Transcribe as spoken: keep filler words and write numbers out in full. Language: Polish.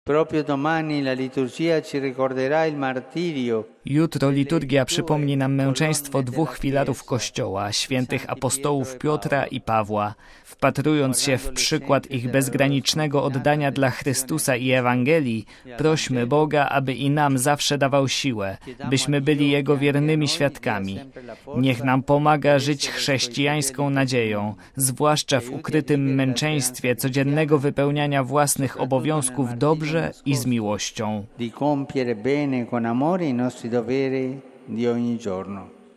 Proprio domani la liturgia ci ricorderà il martirio. Jutro liturgia przypomni nam męczeństwo dwóch filarów Kościoła, świętych apostołów Piotra i Pawła. Wpatrując się w przykład ich bezgranicznego oddania dla Chrystusa i Ewangelii, prośmy Boga, aby i nam zawsze dawał siłę, byśmy byli Jego wiernymi świadkami. Niech nam pomaga żyć chrześcijańską nadzieją, zwłaszcza w ukrytym męczeństwie codziennego wypełniania własnych obowiązków dobrze i z miłością. Di compiere bene con amore i nostri doveri di ogni giorno.